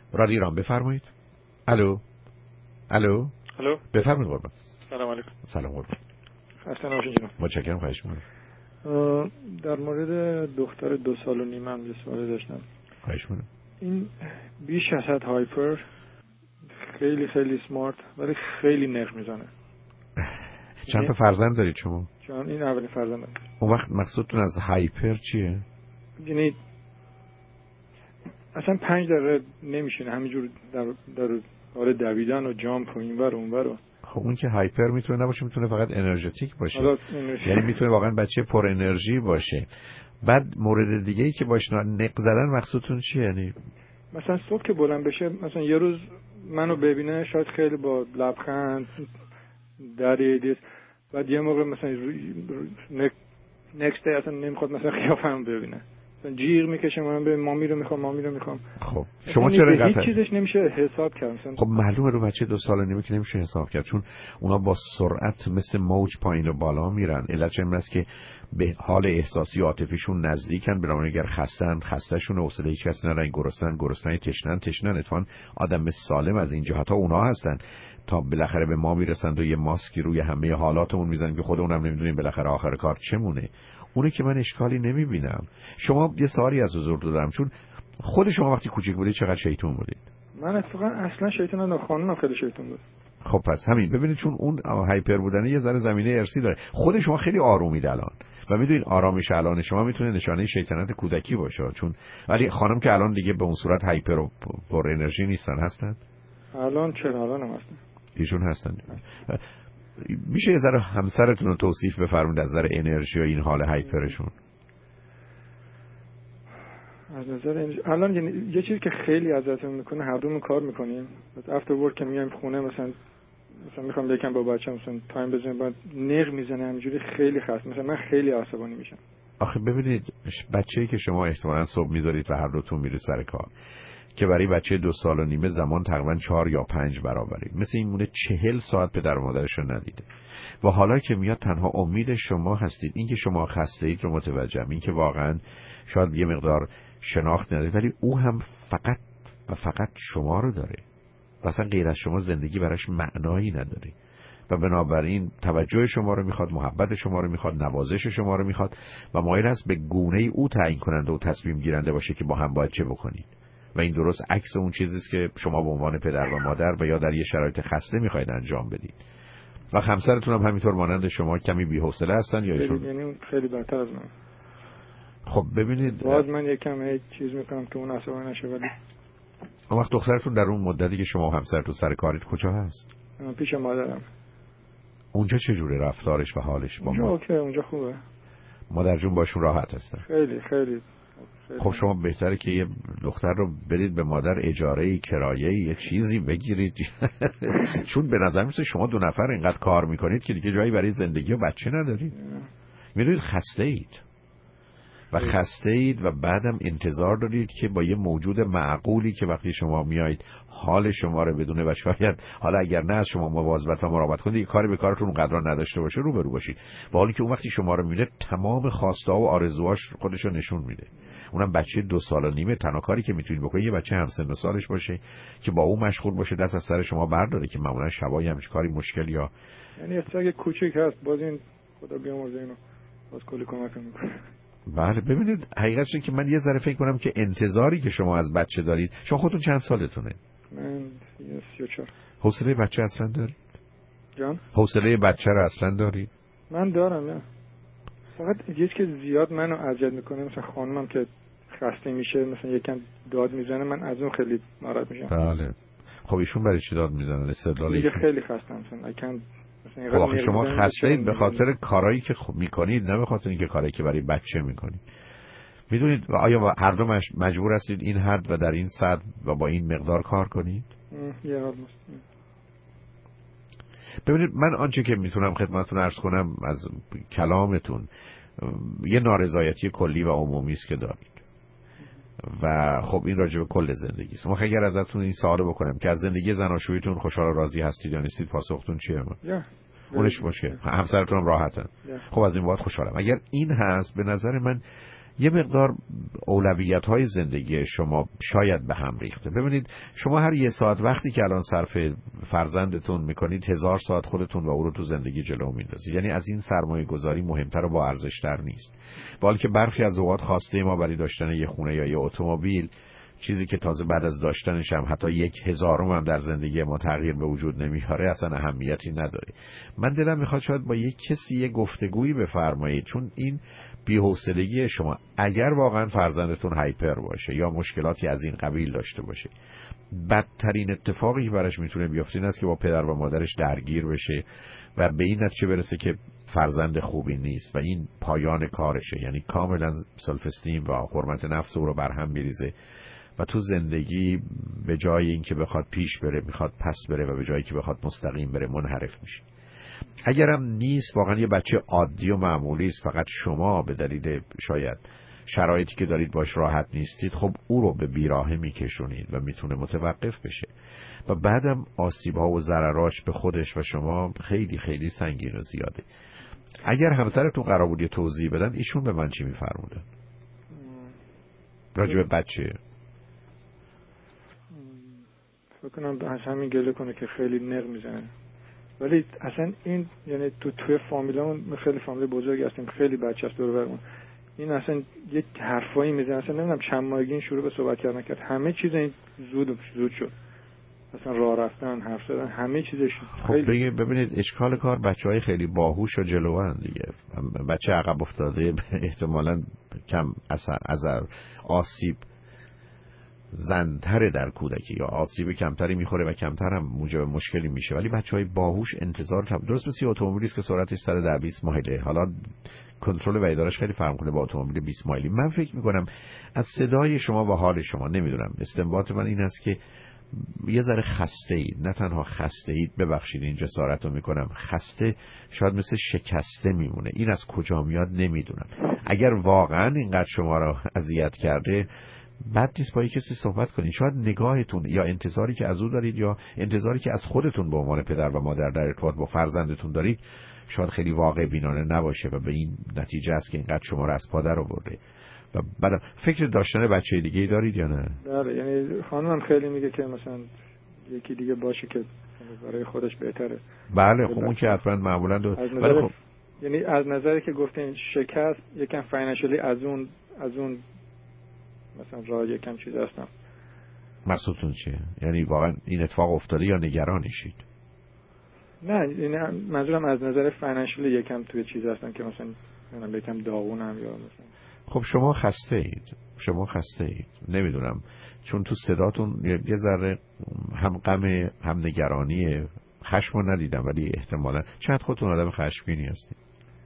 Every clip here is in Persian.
رادیو ایران بفرمایید. الو بفرمایید قربان. سلام علیکم. سلام قربان. خسته نباشید جناب. متشکرم. خواهش می‌کنم. در مورد دختر 2 سال و نیم هم یه سوال داشتم. خواهش می‌کنم. این بیش از حد هایپر، خیلی خیلی سمارت ولی خیلی نق میزنه. چند تا فرزند دارید شما؟ چون این اولین فرزندم. اون وقت مقصودتون از هایپر چیه؟ یعنی اصلا 5 دقیقه نمیشینه، همینجور در حال دویدن و جامپ و اینور و اونور. خب اون که هایپر میتونه نباشه، میتونه فقط انرژتیک باشه. یعنی میتونه واقعا بچه پر انرژی باشه. بعد مورد دیگه ای که باشه نق زدن مقصودتون چیه؟ یعنی مثلا صبح که بلند بشه، مثلا یه روز منو ببینه شاید خیلی با لبخند دریدیس، بعد یه موقع مثلا نکست دی اصلا نمیخواد مثلا قیافه‌مو ببینه، مثلا جیغ میکشه من به مامی رو میخوام. خب شما چرا اینقدر هیچ چیزش نمیشه حساب کرد مثلا؟ خب معلومه رو بچه 2 سال و نیمه که نمیشه حساب کرد، چون اونا با سرعت مثل موج پایین و بالا میرن. علتش این است که به حال احساسی و عاطفیشون نزدیکن، بنابراین اگر خسته‌شون حوصله هیچ کس ندارن، گرسنن تشنن. اتفاقا آدم سالم از این جهت ها اونا هستن تا بالاخره به ما میرسند و یه ماسکی روی همه حالاتمون میزنن که خود اونم نمیدونیم بالاخره آخر کار چمونه. اونه که من اشکالی نمیبینم. شما یه سوالی از حضور دارم، چون خود شما وقتی کوچیک بودید چقدر شیطون بودید؟ من اتفاقا اصلا شیطون نداشتم، خانومم خیلی شیطون بود. خب پس همین ببینید، چون اون هایپر بودن یه ذره زمینه ارثی داره. خود شما خیلی آرومید الان و میدونید آرامش الان شما میتونه نشانه شیطنت کودکی باشه، چون ولی خانم که الان دیگه به اون صورت هایپر و پر انرژی نیستن. هستن الان چرا الانم هستن؟ ایشون هستن. میشه یه ذره همسرتون رو توصیف بفرمایید از نظر انرژی و این حال هایپرشون؟ از نظر الان یه چیزی که خیلی اذیتم میکنه، هر دومون کار میکنیم، بعد افتر ورک که میایم خونه مثلا میخوام یکم با بچه‌م مثلا تایم بزنم، بعد نق میزنه همینجوری، خیلی خسته، مثلا من خیلی عصبانی میشم. آخه ببینید بچه‌ای که شما احتمالاً صبح میذارید و هر دوتون میرید سر کار، که برای بچه 2 سال و نیمه زمان تقریبا 4 یا 5 برابره، مثل این مونه 40 ساعت پدر و مادرش رو ندیده و حالا که میاد تنها امید شما هستید. این که شما خسته اید رو متوجهم، این که واقعا شاید یه مقدار شناخت ندارید، ولی او هم فقط و فقط شما رو داره و اصلا غیر از شما زندگی براش معنایی نداره و بنابراین توجه شما رو میخواد، محبت شما رو میخواد، نوازش شما رو میخواد و مایل است به گونه او تعیین کننده و تصمیم گیرنده باشه که با هم باید چه بکنید. و این درست عکس اون چیزی است که شما به عنوان پدر و مادر و یا در یه شرایط خسته میخواید انجام بدید. و همسرتون هم همینطور مانند شما کمی بی‌حوصله هستن یا ایشون؟ یعنی خیلی بدتر از من. خب ببینید باز من یکم هیچ چیز میکنم که اون عصبانی نشه. ولی اون وقت دخترتون در اون مدتی که شما و همسرتون سر کارید کجا هست؟ پیش مادرم. اونجا چه جوره رفتارش و حالش با اونجا ما؟ اوکی، اونجا خوبه. مادر جون باشون راحت هستن؟ خیلی. خب شما بهتره که یه دختر رو برید به مادر اجاره‌ای، کرایه‌ای، یه چیزی بگیرید چون به نظر میاد شما 2 نفر اینقدر کار میکنید که دیگه جایی برای زندگی و بچه ندارید. میدونید خسته اید و بعدم انتظار دارید که با یه موجود معقولی که وقتی شما میایید حال شما رو بدونه و شاید حالا اگر نه از شما مواظبت و مراقبت کنید دیگه کاری به کارتون اونقدر نداشته باشه روبرو باشید، با حالی که اون وقتی شما رو میبینه تمام خواسته و آرزوهاش خودش رو نشون میده. اونم بچه 2 سال و نیمه، تنها کاری که میتونید بکنید یه بچه همسن و سالش باشه که با اون مشغول باشه، دست از سر شما برداره که معمولا شبای همش کاری مشکل یا یعنی اگه کوچیک هست باز این خدا بیامرزه اینو باز کلی کمک میکنه. بله ببینید حقیقتش که من یه ذره فکر کنم که انتظاری که شما از بچه دارید، شما خودتون چند سالتونه؟ من 34. حوصله بچه اصلا دارید؟ جان؟ حوصله بچه رو اصلا دارید؟ من دارم نه. فقط یه که زیاد منو اذیت میکنه، مثلا خانمم که خسته میشه مثلا یکم داد میزنه، من از اون خیلی ناراحت میشم. بله. خب ایشون برای چی داد میزنن؟ استدلالی دیگه خیلی خستم مثلا خب آخه شما خسته اید به خاطر کارهایی که میکنید، نه به خاطر اینکه کاری که برای بچه میکنید. میدونید آیا هر دو مجبور هستید این حد و در این سطح و با این مقدار کار کنید؟ ببینید من آنچه که میتونم خدمتتون عرض کنم از کلامتون یه نارضایتی کلی و عمومی است که دارید و خب این راجع به کل زندگی است. ما اگر ازتون این سوال بکنم که از زندگی زناشوییتون خوشحال و راضی هستید یا نیستید، پاسختون چیه؟ اونش باشه همسرتون هم راحتن. خب از این بعد خوشحالم. اگر این هست به نظر من یه مقدار اولویت‌های زندگی شما شاید به هم ریخته. ببینید شما هر 1 ساعت وقتی که الان صرف فرزندتون میکنید 1000 ساعت خودتون و او رو تو زندگی جلو میندازید. یعنی از این سرمایه گذاری مهمتر و با ارزشتر نیست. بلکه برخی از اوقات خواسته ما برای داشتن یه خونه یا یه اتومبیل، چیزی که تازه بعد از داشتنش هم حتی 1/1000 هم در زندگی ما تغییر به وجود نمیاره، اصلا اهمیتی نداره. من دلم میخواد شاید با یک کسی یه گفتگویی بفرمایید، چون این بی‌حوصلگی شما اگر واقعا فرزندتون هایپر باشه یا مشکلاتی از این قبیل داشته باشه، بدترین اتفاقی که براش میتونه بیفته این است که با پدر و مادرش درگیر بشه و به این نتیجه برسه که فرزند خوبی نیست و این پایان کارشه. یعنی کاملا سلف استیم و حرمت نفس او رو برهم میریزه و تو زندگی به جای اینکه بخواد پیش بره میخواد پس بره و به جایی که بخواد مستقیم بره منحرف میشه. اگرم نیست، واقعا یه بچه عادی و معمولی است، فقط شما به دلیل شاید شرایطی که دارید باش راحت نیستید، خب او رو به بیراهه میکشونید و میتونه متوقف بشه و بعدم آسیب‌ها و ضرراش به خودش و شما خیلی خیلی سنگین و زیاده. اگر همسرتون قرار بود یه توضیح بدن، ایشون به من چی میفرمودن راجع به بچه؟ فکر کنم به همین گله کنه که خیلی نق میزنه، ولی اصلا این یعنی توی فامیلمون خیلی فامیل بزرگی هستیم، خیلی بچه است دور و برمون، این اصلا یک حرفایی میزنه، اصلا نمیدونم چند ماهگی این شروع به صحبت کردن کرد، همه چیز این زود شد، اصلا راه رفتن، حرف زدن، همه چیزش خیلی. خب ببینید اشکال کار بچهای خیلی باهوش و جلوان دیگه. بچه عقب افتاده احتمالاً کم از آسیب زنتره در کودکی یا آسیب کمتری میخوره و کمتر هم موجب مشکلی میشه، ولی بچهای باهوش انتظار درست مثل اتومبیلی است که سرعتش 110-20 مایله، حالا کنترل و ادارش خیلی فرق کنه با اتومبیل 20 مایلی. من فکر میکنم از صدای شما و حال شما، نمیدونم، استنباط من این است که یه ذره خسته اید. نه تنها خسته اید، ببخشید این جسارت رو میکنم، خسته شاید مثل شکسته میمونه. این از کجا میاد نمیدونم. اگر واقعا اینقدر شما رو اذیت کرده، بد نیست با کسی صحبت کنید. شاید نگاهتون یا انتظاری که از او دارید یا انتظاری که از خودتون به عنوان پدر و مادر در ارتباط با فرزندتون دارید شاید خیلی واقع بینانه نباشه و به این نتیجه است که اینقدر شما رو از پا در آورده. و بعد فکر داشتن بچه دیگه دارید یا نه؟ بله، یعنی خانمم خیلی میگه که مثلا یکی دیگه باشه که برای خودش بهتره. بله خب اون که حتما معمولا ولی خب یعنی از نظری که گفتین شکست یکم فاینانشلی از اون مثلا راه یکم چیز هستم. مقصودتون چیه؟ یعنی واقعا این اتفاق افتاده یا نگرانشید؟ نه، یعنی منظورم از نظر فاینانشلی یکم توی چیز هستم که مثلا یکم داغونم یا مثلا. خب شما خسته اید. نمیدونم، چون تو صداتون یه ذره هم غم هم نگرانی، خشمو ندیدم ولی احتمالاً چند خودتون آدم خشمگینی هستید.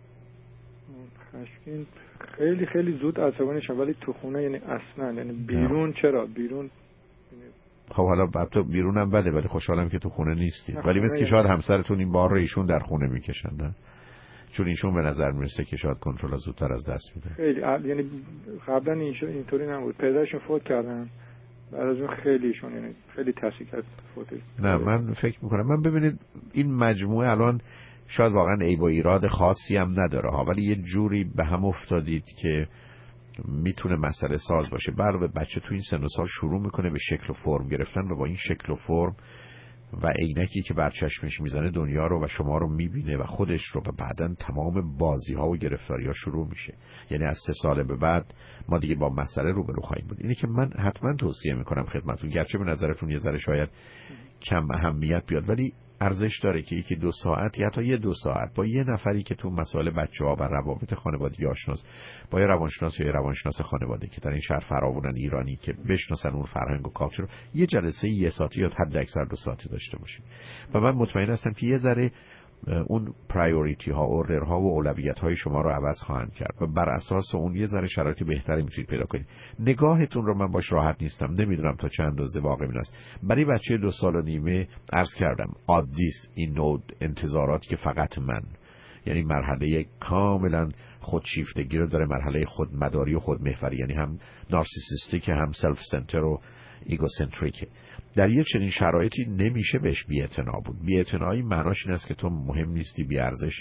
خشمگین خیلی خیلی زود عصبانی شدم، ولی تو خونه یعنی اصلا، یعنی بیرون چرا بیرون. خب حالا البته بیرونم بده، ولی خوشحالم که تو خونه نیستید. ولی مثل که شاید همسرتون این بار رو ایشون در خونه میکشن، نه؟ چون ایشون به نظر میرسه که شاید کنترل زودتر از دست میده. خیلی یعنی قبلا اینطوری نبود، پدرشون فوت کردن، بعد از اون خیلیشون یعنی خیلی تاثیر کرد فوتش. نه من فکر میکنم، من ببینید این مجموعه الان شاید واقعا عیب و ایراد خاصی هم نداره ها، ولی یه جوری به هم افتادید که میتونه مسئله ساز باشه. برای بچه تو این سن و سال شروع میکنه به شکل و فرم گرفتن و با این شکل و فرم و عینکی که بر چشمش میزنه دنیا رو و شما رو میبینه و خودش رو، و بعدن تمام بازی ها و گرفتاری ها شروع میشه. یعنی از 3 سال به بعد ما دیگه با مسئله روبرو خواهیم بود. اینی که من حتما توصیه میکنم خدمتتون، گرچه به نظرتون یه ذره شاید کم اهمیت بیاد، ولی ارزش داره که 1-2 ساعت یا حتی 2 ساعت با یه نفری که تو مسائل بچه‌ها و روابط خانوادگی آشناست، با یه روانشناس یا یه روانشناس خانواده که در این شهر فراوونن، ایرانی، که بشناسن اون فرهنگ و کالچر رو، یه جلسه 1 ساعتی یا حد اکثر 2 ساعتی داشته باشیم. و من مطمئن هستم که یه ذره اون پرایوریتی ها، اوردر ها و اولویت های شما رو عوض خواهند کرد و بر اساس اون یه ذره شرایط بهتری میتونید پیدا کنید. نگاهتون رو من باش راحت نیستم، نمیدونم تا چند اندازه واقعی است. برای بچه 2 سال و نیمه عرض کردم عادی است این نوع انتظارات که فقط من، یعنی مرحله کاملا خودشیفتگی رو داره، مرحله خودمداری و خودمحوری، یعنی هم نارسیسیستیک هم سلف سنتر و ایگوسنتریک. در یک چنین شرایطی نمیشه بهش بی‌اعتنا بود. بی‌اعتنایی معناش این است که تو مهم نیستی، بی‌ارزشی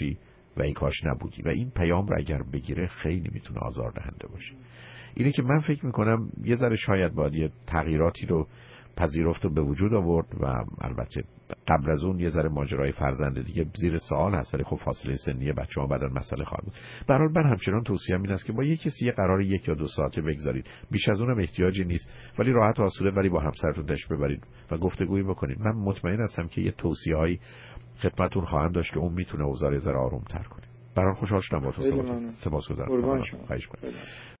و این کاش نبودی و این پیام رو اگر بگیره خیلی میتونه آزاردهنده باشه. اینه که من فکر میکنم یه ذره شاید باید یه تغییراتی رو پذیرفت و به وجود آورد و البته قبل از اون یه ذره ماجرای فرزند دیگه زیر سوال هست، ولی خب فاصله سنی بچه‌ها بعداً مسئله خواهد بود. به هر حال من همچنان توصیه‌ام این است که با یک کسی یه قرار 1 یا 2 ساعته بگذارید، بیش از اونم احتیاجی نیست، ولی راحت و آسوده ولی با همسرتون تش ببرید و گفتگویی بکنید. من مطمئن هستم که یه توصیه‌هایی خدمتتون خواهم داشت که اون میتونه اوضاع ذره آروم‌تر کنه. برای خوشحال شدم با تو صحبت. سپاسگزارم. خواهش می‌کنم.